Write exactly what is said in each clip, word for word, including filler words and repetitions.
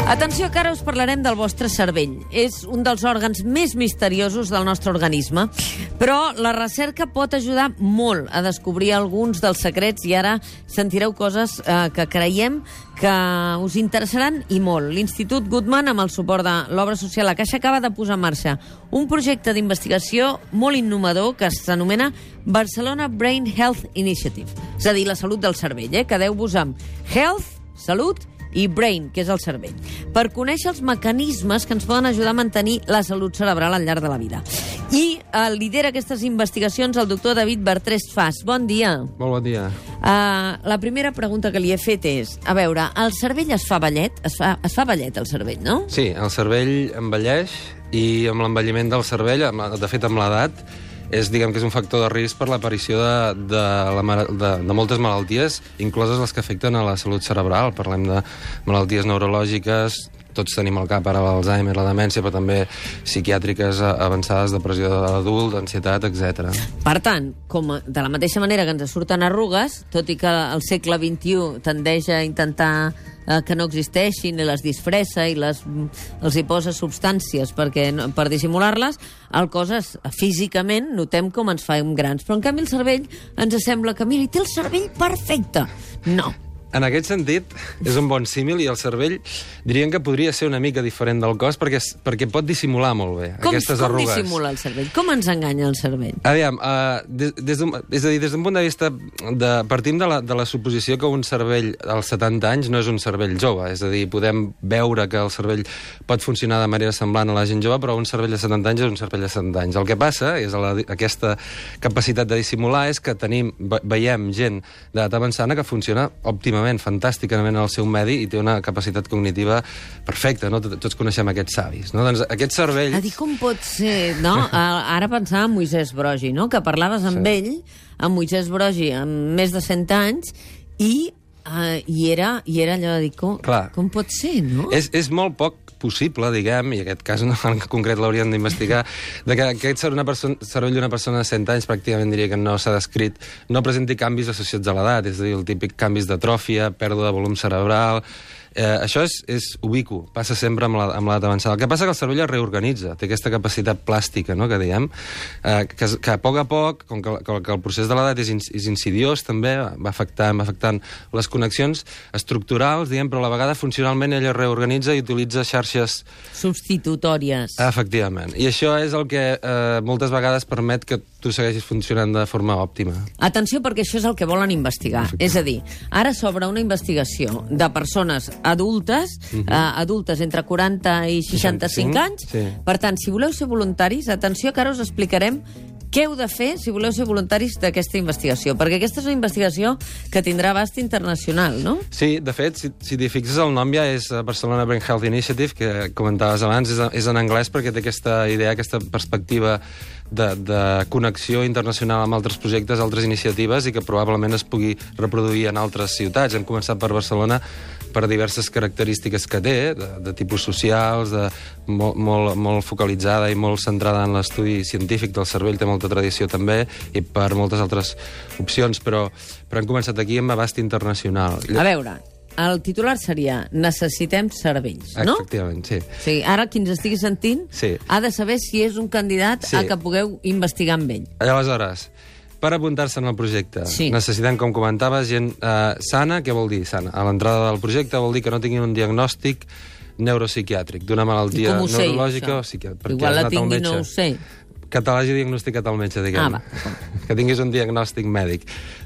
Atenció, que ara us parlarem del vostre cervell. És un dels òrgans més misteriosos del nostre organisme, però la recerca pot ajudar molt a descobrir alguns dels secrets i ara sentireu coses eh, que creiem que us interessaran i molt. L'Institut Guttmann, amb el suport de l'obra social La Caixa, acaba de posar en marxa un projecte d'investigació molt innovador que s'anomena Barcelona Brain Health Initiative, és a dir, la salut del cervell. Eh? Quedeu-vos amb Health, salut, i Brain, que és el cervell, per conèixer els mecanismes que ens poden ajudar a mantenir la salut cerebral al llarg de la vida. I eh, lidera aquestes investigacions el doctor David Bertrés Fas. Bon dia. Molt bon dia. Uh, la primera pregunta que li he fet és, a veure, el cervell es fa vellet? Es fa, es fa vellet el cervell, no? Sí, el cervell envelleix i amb l'envelliment del cervell, de fet amb l'edat, és, diguem que és un factor de risc per l'aparició de, de, la, de, de moltes malalties, incloses les que afecten a la salut cerebral. Parlem de malalties neurològiques, tots tenim al cap ara l'Alzheimer, la demència, però també psiquiàtriques avançades, depressió de l'adult, ansietat, etcètera. Per tant, com a, de la mateixa manera que ens surten arrugues, tot i que el segle vint-i-u tendeix a intentar eh, que no existeixin, i les disfressa i les, els hi posa substàncies perquè, per dissimular-les, el cos és, físicament notem com ens fem grans. Però en canvi el cervell ens sembla que, mira, té el cervell perfecte. No. En aquest sentit, és un bon símil i el cervell dirien que podria ser una mica diferent del cos perquè, perquè pot dissimular molt bé com, aquestes com arrugues. Com dissimula el cervell? Com ens enganya el cervell? Aviam, uh, des, des d'un, és a dir, des d'un punt de vista... De, partim de la, de la suposició que un cervell als setanta anys no és un cervell jove. És a dir, podem veure que el cervell pot funcionar de manera semblant a la gent jove, però un cervell de setanta anys és un cervell de setanta anys. El que passa és la, aquesta capacitat de dissimular és que tenim, ve, veiem gent d'edat avançada que funciona òptimament, fantàsticament en el seu medi i té una capacitat cognitiva perfecta, no? Tots coneixem aquests savis, no? Doncs aquest cervell... A dir, com pot ser, no? Ara pensava en Moisès Broggi, no? Que parlaves amb sí. ell, amb Moisès Broggi, amb més de cent anys, i, uh, i, era, i era allò de dir, com, com pot ser, no? És, és molt poc possible, diguem, i aquest cas no, en concret l'hauríem d'investigar, de que aquest cervell d'una persona de cent anys, pràcticament diria que no s'ha descrit, no presenti canvis associats a l'edat, és a dir, el típic canvis d'atròfia, pèrdua de volum cerebral... Eh, això és, és ubicu, passa sempre amb l'edat avançada. El que passa que el cervell es reorganitza, té aquesta capacitat plàstica, no?, que diem, eh, que, que a poc a poc, com que, que el procés de l'edat és, in, és insidiós també, va afectant, va afectant les connexions estructurals, diguem, però a la vegada funcionalment ella es reorganitza i utilitza xarxes... substitutòries. Efectivament. I això és el que eh, moltes vegades permet que tu segueixis funcionant de forma òptima. Atenció, perquè això és el que volen investigar. És a dir, ara s'obre una investigació de persones adultes, uh-huh. eh, adultes entre quaranta i seixanta-cinc anys. Sí. Per tant, si voleu ser voluntaris, atenció, que ara us explicarem què heu de fer si voleu ser voluntaris d'aquesta investigació, perquè aquesta és una investigació que tindrà abast internacional, no? Sí, de fet, si, si t'hi fixes, el nom ja és Barcelona Brain Health Initiative, que comentaves abans, és, és en anglès perquè té aquesta idea, aquesta perspectiva de, de connexió internacional amb altres projectes, altres iniciatives, i que probablement es pugui reproduir en altres ciutats. Hem començat per Barcelona per diverses característiques que té, de, de tipus socials, de, molt, molt, molt focalitzada i molt centrada en l'estudi científic del cervell, té molta tradició també, i per moltes altres opcions, però, però hem començat aquí amb abast internacional. A veure, el titular seria Necessitem cervells, no? Efectivament, sí. O sigui, ara qui ens estigui sentint sí. ha de saber si és un candidat sí. a que pugueu investigar amb ell. Aleshores, per apuntar-se en el projecte, sí. necessitem, com comentaves, gent eh, sana. Què vol dir sana? A l'entrada del projecte vol dir que no tinguin un diagnòstic neuropsiquiàtric d'una malaltia neurològica o psiquiàtrica. Igual la tingui, no ho sé. Que te l'hagi diagnosticat al metge, diguem. Ah, que tinguis un diagnòstic mèdic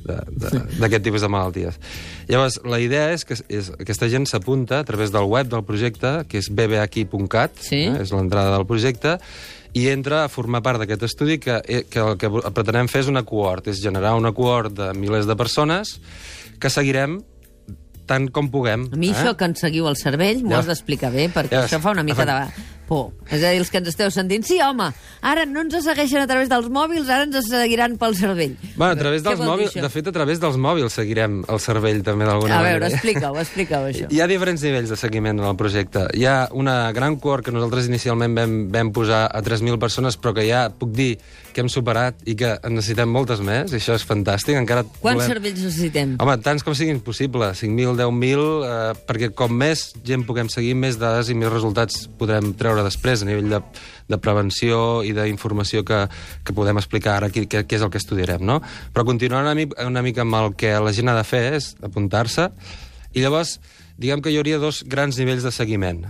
d'aquest tipus de malalties. Llavors, la idea és que és, aquesta gent s'apunta a través del web del projecte, que és b b h i punt cat, sí. eh, és l'entrada del projecte, i entra a formar part d'aquest estudi que, que el que pretenem fer és una cohort, és generar una cohort de milers de persones que seguirem tant com puguem. A mi eh? això que ens seguiu el cervell m'ho ja. has d'explicar bé, perquè ja. això fa una mica de por. És a dir, els que ens esteu sentint, sí, home, ara no ens segueixen a través dels mòbils, ara ens seguiran pel cervell. Bueno, a través dels Què vol dir mòbils, això? de fet, a través dels mòbils seguirem el cervell també d'alguna A manera. veure, explica-ho, explica-ho, això. Hi ha diferents nivells de seguiment en el projecte. Hi ha una gran cohort que nosaltres inicialment vam, vam posar a tres mil persones, però que ja puc dir que hem superat i que en necessitem moltes més, i això és fantàstic. Encara Quants volem... cervells necessitem? Home, tants com siguin possible, cinc mil, deu mil, eh, perquè com més gent puguem seguir, més dades i més resultats podrem treure després a nivell de, de prevenció i d'informació que, que podem explicar ara què, què és el que estudiarem, no? Però continuant una, mica, una mica amb el que la gent ha de fer és apuntar-se, i llavors diguem que hi hauria dos grans nivells de seguiment.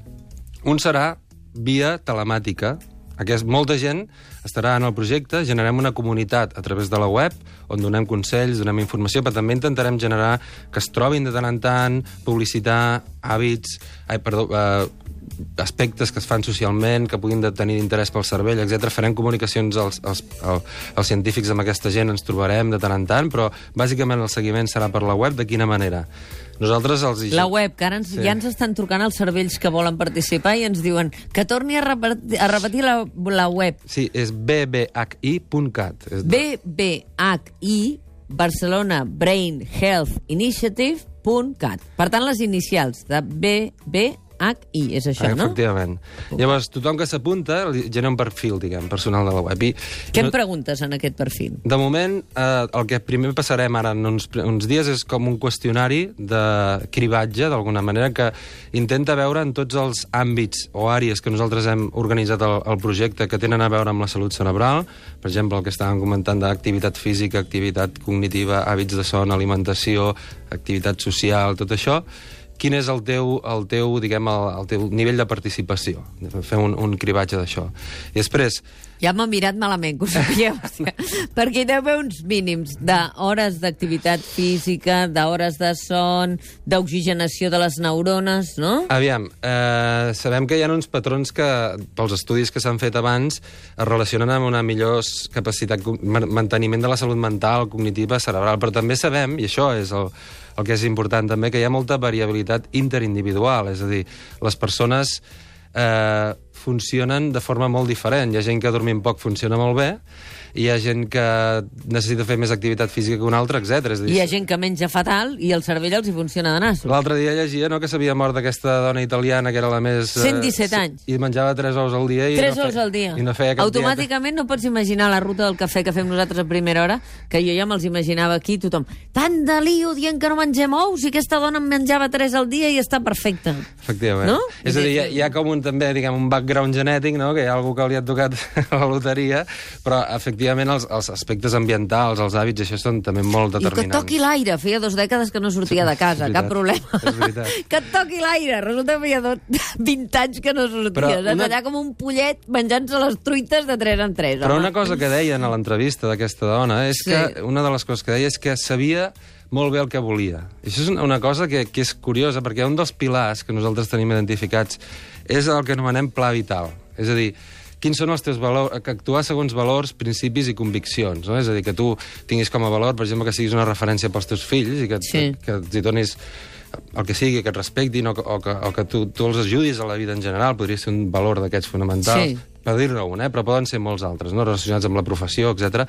Un serà via telemàtica. Aquest, molta gent estarà en el projecte, generem una comunitat a través de la web, on donem consells, donem informació, però també intentarem generar que es trobin de tant en tant, publicitar hàbits, ai, perdó, eh, aspectes que es fan socialment, que puguin de tenir interès pel cervell, etcètera. Farem comunicacions als, als, als, als científics amb aquesta gent, ens trobarem de tant en tant, però bàsicament el seguiment serà per la web. De quina manera? Nosaltres els... La web, que ara ens, Sí. ja ens estan trucant els cervells que volen participar i ens diuen que torni a repetir, a repetir la, la web. Sí, és b b h i punt cat. És B B H I Barcelona Brain Health Initiative punt cat. Per tant, les inicials de B B H I, és això, no? Efectivament. Llavors, tothom que s'apunta li genera un perfil, diguem, personal de la web. I Què em preguntes en aquest perfil? de moment, eh, el que primer passarem ara en uns, uns dies és com un qüestionari de cribatge, d'alguna manera, que intenta veure en tots els àmbits o àrees que nosaltres hem organitzat el, el projecte que tenen a veure amb la salut cerebral, per exemple, el que estàvem comentant d'activitat física, activitat cognitiva, hàbits de son, alimentació, activitat social, tot això, quin és el teu, el teu, diguem, el, el teu nivell de participació. Fer un, un cribatge d'això. I després... Ja m'ha mirat malament, que ho sapigueu, hòstia, perquè hi deu haver uns mínims d'hores d'activitat física, d'hores de son, d'oxigenació de les neurones, no? Aviam, eh, sabem que hi ha uns patrons que, pels estudis que s'han fet abans, es relacionen amb una millor capacitat, manteniment de la salut mental, cognitiva, cerebral, però també sabem, i això és el, el que és important també, que hi ha molta variabilitat interindividual, és a dir, les persones eh, funcionen de forma molt diferent. Hi ha gent que dormint poc funciona molt bé, i hi ha gent que necessita fer més activitat física que una altra, etcètera. És a dir, Hi ha gent que menja fatal i el cervell els hi funciona de nassos. l'altre dia llegia, no?, que s'havia mort aquesta dona italiana que era la més... eh, cent disset anys. I menjava tres ous al dia. I Tres no ous al dia. I no feia cap Automàticament no pots imaginar la ruta del cafè que fem nosaltres a primera hora, que jo ja me'ls imaginava aquí, tothom. Tant de lío dient que no mengem ous, i aquesta dona en menjava tres al dia i està perfecta. Efectivament. No? És a dir, hi ha, hi ha com un, també, diguem, un background genètic, no?, que hi ha algú que li ha tocat a la loteria, però, efectivament, els, els aspectes ambientals, els hàbits, això són també molt I que determinants. toqui l'aire. Feia dos dècades que no sortia de casa, És cap veritat, problema. és veritat. Que et toqui l'aire. Resulta que feia dos, vint anys que no sortia. Però Una... una- allà com un pollet menjant-se les truites de tres en tres. Però home. una cosa que deien a l'entrevista d'aquesta dona és Sí. que, una de les coses que deia és que sabia molt bé el que volia. I això és una- una cosa que, que és curiosa, perquè un dels pilars que nosaltres tenim identificats és el que anomenem pla vital. És a dir, quins són els teus valors, que actuar segons valors, principis i conviccions, no? És a dir, que tu tinguis com a valor, per exemple, que siguis una referència pels teus fills i que, Sí. que, que els hi donis el que sigui, que et respectin o que, o que, o que tu, tu els ajudis a la vida en general, podria ser un valor d'aquests fonamentals. Sí. Per dir-ne un, eh? Però poden ser molts altres, no?, relacionats amb la professió, etcètera.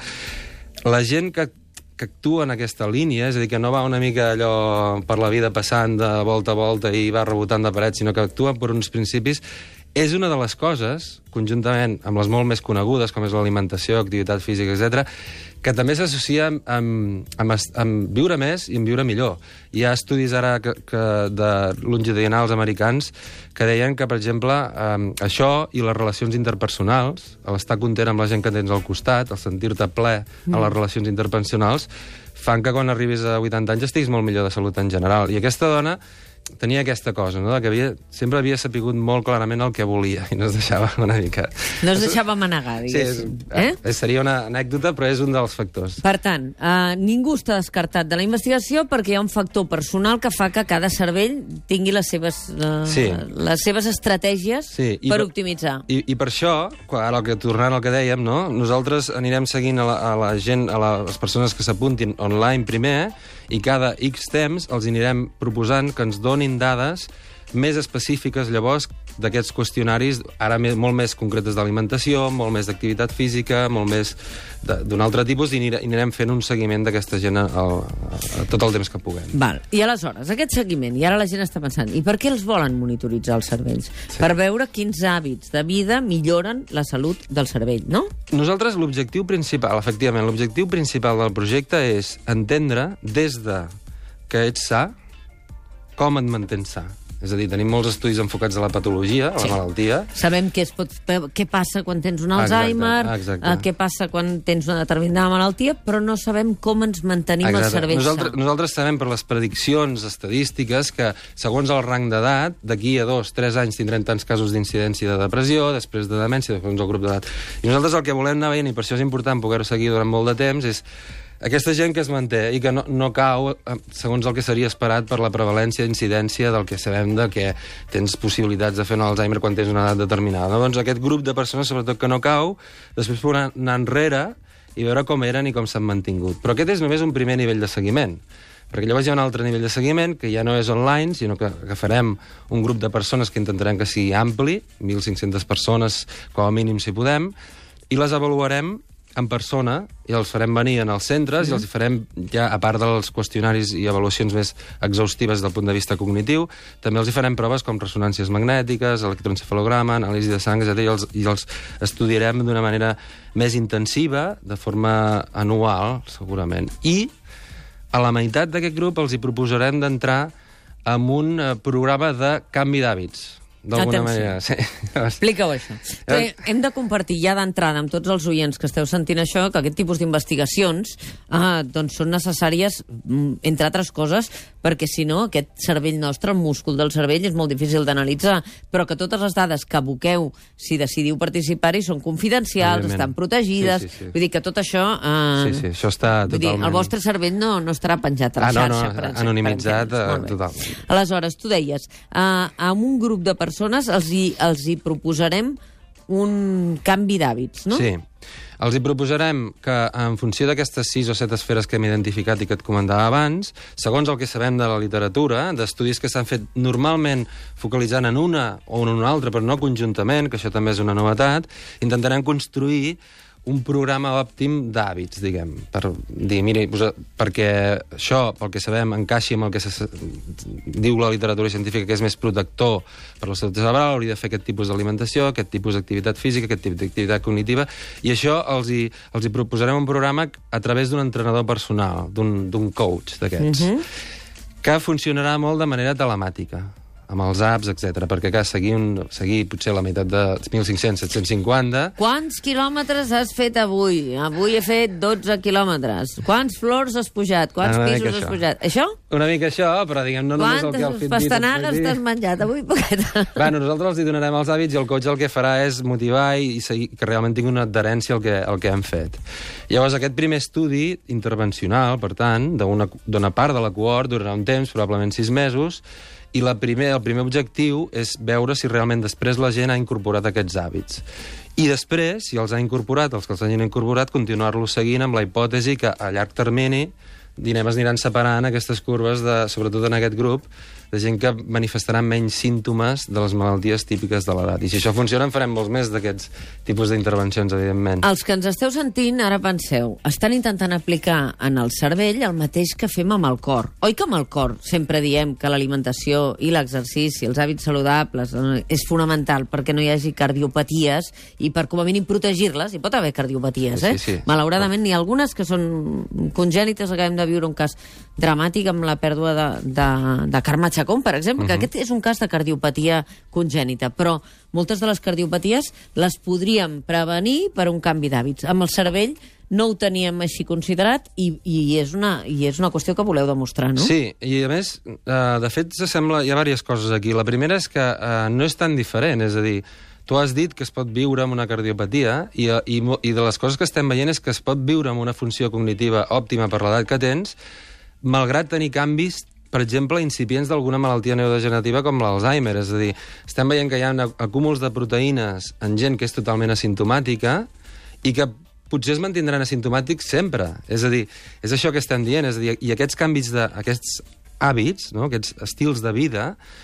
La gent que, que actua en aquesta línia, és a dir, que no va una mica allò per la vida passant de volta a volta i va rebotant de paret, sinó que actua per uns principis, és una de les coses, conjuntament amb les molt més conegudes, com és l'alimentació, activitat física, etcètera, que també s'associa amb, amb, amb, est- amb viure més i amb viure millor. Hi ha estudis ara que, que de longitudinals americans que deien que, per exemple, eh, això i les relacions interpersonals, l'estar content amb la gent que tens al costat, el sentir-te ple a les relacions interpersonals, fan que quan arribis a vuitanta anys estiguis molt millor de salut en general. I aquesta dona tenia aquesta cosa, no?, que havia, sempre havia sapigut molt clarament el que volia i no es deixava una mica... No es deixava manegar, Sí, és, diguéssim. eh? Eh? seria una anècdota, però és un dels factors. Per tant, eh, ningú està descartat de la investigació perquè hi ha un factor personal que fa que cada cervell tingui les seves, eh, Sí. les seves estratègies Sí, i per per- optimitzar. I, I per això, quan, ara el que, tornant al que dèiem, no? Nosaltres anirem seguint a la, a la gent, a la, les persones que s'apuntin online primer, i cada X temps els anirem proposant que ens donin dades més específiques, llavors, d'aquests qüestionaris, ara més, molt més concretes d'alimentació, molt més d'activitat física, molt més d'un altre tipus, i anirem fent un seguiment d'aquesta gent a, a, a tot el temps que puguem. Val. I aleshores, aquest seguiment, i ara la gent està pensant, i per què els volen monitoritzar els cervells? Sí. Per veure quins hàbits de vida milloren la salut del cervell, no? Nosaltres l'objectiu principal, efectivament, l'objectiu principal del projecte és entendre des de que ets sa, com et mantens sa. És a dir, tenim molts estudis enfocats a la patologia, a la sí. malaltia. Sabem què, es pot, què passa quan tens un Alzheimer, exacte, exacte. què passa quan tens una determinada malaltia, però no sabem com ens mantenim exacte. el cervell nosaltres, sa. Nosaltres sabem per les prediccions estadístiques que, segons el rang d'edat, d'aquí a dos, tres anys tindrem tants casos d'incidència de depressió, després de demència, segons el grup d'edat. I nosaltres el que volem anar veient, i per això és important poder-ho seguir durant molt de temps, és aquesta gent que es manté i que no, no cau segons el que seria esperat per la prevalència i incidència del que sabem de que tens possibilitats de fer un Alzheimer quan tens una edat determinada. Doncs aquest grup de persones, sobretot que no cau, després podran anar enrere i veure com eren i com s'han mantingut. Però aquest és només un primer nivell de seguiment, perquè llavors hi ha un altre nivell de seguiment que ja no és online, sinó que, que farem un grup de persones que intentarem que sigui ampli, mil cinc-centes persones com a mínim si podem, i les avaluarem en persona, i els farem venir en els centres, mm. i els farem, ja a part dels qüestionaris i avaluacions més exhaustives del punt de vista cognitiu, també els hi farem proves com ressonàncies magnètiques, electroencefalograma, anàlisi de sang, etcètera, i els, i els estudiarem d'una manera més intensiva, de forma anual, segurament. I a la meitat d'aquest grup els hi proposarem d'entrar en un programa de canvi d'hàbits. D'alguna manera, sí. Explica-ho, això. Però hem de compartir ja d'entrada amb tots els oients que esteu sentint això, que aquest tipus d'investigacions eh, doncs són necessàries, entre altres coses, perquè si no, aquest cervell nostre, el múscul del cervell, és molt difícil d'analitzar, però que totes les dades que aboqueu, si decidiu participar-hi, són confidencials, estan protegides, sí, sí, sí. Vull dir que tot això... Eh, sí, sí, això està totalment... Dir, el vostre cervell no, no estarà penjat a la ah, xarxa, no, no, per exemple. Anonimitzat, eh, totalment. Aleshores, tu deies, eh, amb un grup de persones persones els hi, els hi proposarem un canvi d'hàbits, no? Sí. Els hi proposarem que, en funció d'aquestes sis o set esferes que hem identificat i que et comentava abans, segons el que sabem de la literatura, d'estudis que s'han fet normalment focalitzant en una o en una altra, però no conjuntament, que això també és una novetat, intentarem construir un programa òptim d'hàbits, diguem, per dir, mira, perquè això, pel que sabem, encaixi amb el que se, diu la literatura científica que és més protector per la salut cerebral, hauria de fer aquest tipus d'alimentació, aquest tipus d'activitat física, aquest tipus d'activitat cognitiva, i això els hi, els hi proposarem un programa a través d'un entrenador personal, d'un coach d'aquests, mm-hmm. que funcionarà molt de manera telemàtica, amb els apps, etcètera, perquè clar, seguir, un, seguir potser la meitat de mil cinc-cents, set-cents cinquanta... Quants quilòmetres has fet avui? Avui he fet dotze quilòmetres. Quants flors has pujat? Quants una pisos has pujat? Això? Una mica això, però diguem, no només el que al Quantes pastanagues t'has menjat avui, poqueta? Bueno, nosaltres els hi donarem els hàbits i el coach el que farà és motivar i, i seguir, que realment tingui una adherència al que, al que hem fet. Llavors, aquest primer estudi intervencional, per tant, d'una part de la cohort, durarà un temps, probablement sis mesos, i la primer, el primer objectiu és veure si realment després la gent ha incorporat aquests hàbits. I després, si els ha incorporat, els que els hagin incorporat, continuar-los seguint amb la hipòtesi que a llarg termini dinem es aniran separant aquestes curves, de, sobretot en aquest grup, de gent que manifestaran menys símptomes de les malalties típiques de l'edat. I si això funciona, en farem molts més d'aquests tipus d'intervencions, evidentment. Els que ens esteu sentint, ara penseu, estan intentant aplicar en el cervell el mateix que fem amb el cor. Oi que amb el cor sempre diem que l'alimentació i l'exercici, els hàbits saludables, és fonamental perquè no hi hagi cardiopaties i per, com a mínim, protegir-les. Hi pot haver cardiopaties, eh? Sí, sí. Malauradament, n'hi ha algunes que són congènites. Acabem de viure un cas dramàtic amb la pèrdua de, de, de Carme Chacón, per exemple, uh-huh. que aquest és un cas de cardiopatia congènita, però moltes de les cardiopaties les podríem prevenir per un canvi d'hàbits. Amb el cervell no ho teníem així considerat i, i, és una, i és una qüestió que voleu demostrar, no? Sí, i a més, eh, de fet, sembla, hi ha diverses coses aquí. La primera és que eh, no és tan diferent, és a dir, tu has dit que es pot viure amb una cardiopatia i, i, i de les coses que estem veient és que es pot viure amb una funció cognitiva òptima per l'edat que tens, malgrat tenir canvis, per exemple, incipients d'alguna malaltia neurodegenerativa com l'Alzheimer. És a dir, estem veient que hi ha acúmuls de proteïnes en gent que és totalment asimptomàtica i que potser es mantindran asimptomàtics sempre. És a dir, és això que estem dient. És a dir, i aquests canvis, de, aquests hàbits, no? Aquests estils de vida,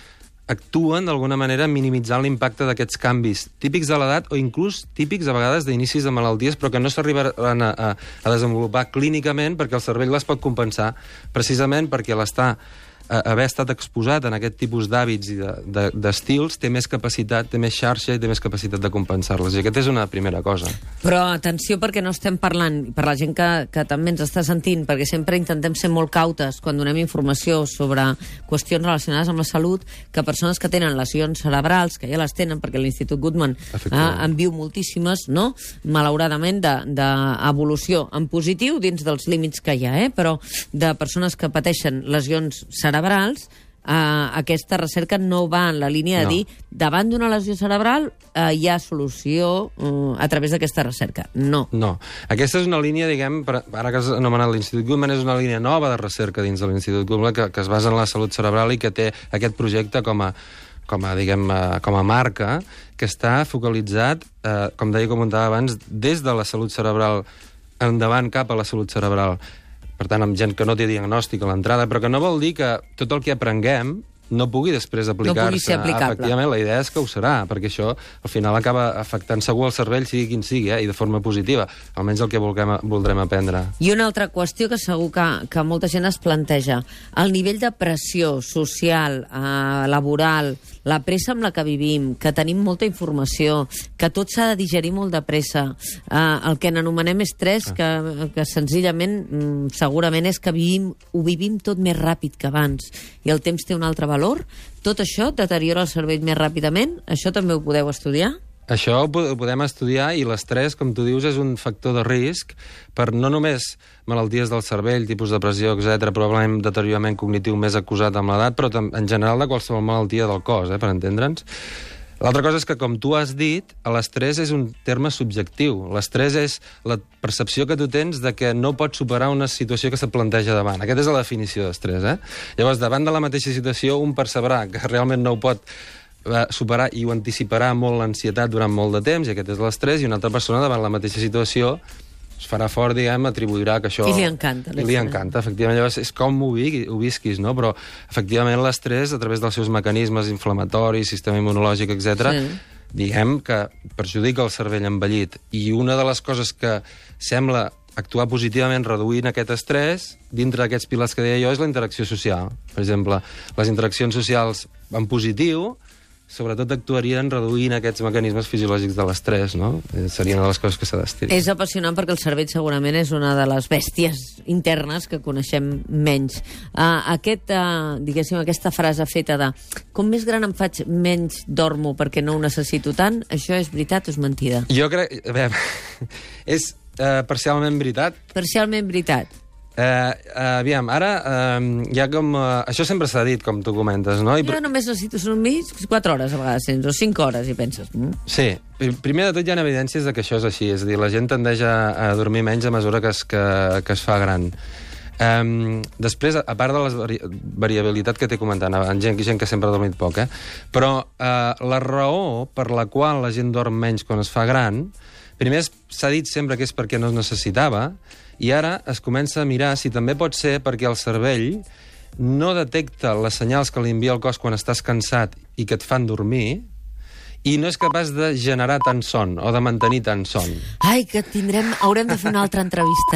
actuen d'alguna manera minimitzant l'impacte d'aquests canvis típics de l'edat o inclús típics a vegades d'inicis de malalties però que no s'arribaran a, a, a desenvolupar clínicament perquè el cervell les pot compensar precisament perquè l'estar haver estat exposat en aquest tipus d'hàbits i d'estils, de, de, té més capacitat, té més xarxa i té més capacitat de compensar-les. I aquesta és una primera cosa. Però atenció perquè no estem parlant, per la gent que, que també ens està sentint, perquè sempre intentem ser molt cautes quan donem informació sobre qüestions relacionades amb la salut, que persones que tenen lesions cerebrals, que ja les tenen, perquè l'Institut Guttmann eh, en viu moltíssimes, no? Malauradament, d'evolució de, en positiu, dins dels límits que hi ha, eh? Però de persones que pateixen lesions cerebrals cerebrals, eh, aquesta recerca no va en la línia de no. dir davant d'una lesió cerebral eh, hi ha solució eh, a través d'aquesta recerca. No. No. Aquesta és una línia, diguem, per, ara que has anomenat l'Institut Guttmann, és una línia nova de recerca dins de l'Institut Guttmann que, que es basa en la salut cerebral i que té aquest projecte com a com a, diguem, com a marca, que està focalitzat, eh, com deia, com comentava abans, des de la salut cerebral endavant cap a la salut cerebral. Per tant, amb gent que no té diagnòstic a l'entrada, però que no vol dir que tot el que aprenguem no pugui després aplicar-se. No pugui ser aplicable. Efectivament, la idea és que ho serà, perquè això al final acaba afectant segur el cervell, sigui quin sigui, eh, i de forma positiva, almenys el que volguem, voldrem aprendre. I una altra qüestió que segur que, que molta gent es planteja, el nivell de pressió social, eh, laboral, la pressa amb la que vivim, que tenim molta informació, que tot s'ha de digerir molt de pressa, eh, el que n'anomenem estrès, ah. que, que senzillament, mm, segurament és que vivim, ho vivim tot més ràpid que abans, i el temps té un altre valor. Tot això deteriora el cervell més ràpidament? Això també ho podeu estudiar? Això ho podem estudiar i l'estrès, com tu dius, és un factor de risc per no només malalties del cervell, tipus de depressió, etcètera, probablement deteriorament cognitiu més acusat amb l'edat, però en general de qualsevol malaltia del cos, eh, per entendre'ns. L'altra cosa és que, com tu has dit, l'estrès és un terme subjectiu. L'estrès és la percepció que tu tens de que no pots superar una situació que se't planteja davant. Aquesta és la definició d'estrès, eh? Llavors, davant de la mateixa situació, un percebrà que realment no ho pot eh, superar i ho anticiparà molt l'ansietat durant molt de temps, i aquest és l'estrès, i una altra persona davant la mateixa situació es farà fort, diguem, atribuirà que això... I li encanta. I li encanta, efectivament. Llavors, és com ho, vi, ho visquis, no? Però, efectivament, l'estrès, a través dels seus mecanismes inflamatoris, sistema immunològic, etcètera, sí. diguem que perjudica el cervell envellit. I una de les coses que sembla actuar positivament reduint aquest estrès, dintre d'aquests pilars que deia jo, és la interacció social. Per exemple, les interaccions socials en positiu sobretot actuarien reduint aquests mecanismes fisiològics de l'estrès, no? Seria una de les coses que s'ha d'estirar. És apassionant perquè el cervell segurament és una de les bèsties internes que coneixem menys. Uh, aquest, uh, diguéssim, aquesta frase feta de com més gran em faig, menys dormo perquè no ho necessito tant, això és veritat o és mentida? Jo crec... A veure, és uh, parcialment veritat. Parcialment veritat. Uh, uh, aviam, ara uh, hi ha com... Uh, això sempre s'ha dit, com tu comentes, no? I jo només necessito dormir quatre hores a vegades, o cinc hores, i penses... Mm? Sí. Primer de tot hi ha evidències de que això és així, és a dir, la gent tendeix a, a dormir menys a mesura que es, que, que es fa gran. Um, després, a part de la vari variabilitat que t'he comentat, en gent, gent que sempre ha dormit poc, eh? Però uh, la raó per la qual la gent dorm menys quan es fa gran, primer s'ha dit sempre que és perquè no es necessitava, i ara es comença a mirar si també pot ser perquè el cervell no detecta les senyals que li envia el cos quan estàs cansat i que et fan dormir, i no és capaç de generar tant son o de mantenir tant son. Ai, que tindrem... haurem de fer una altra entrevista.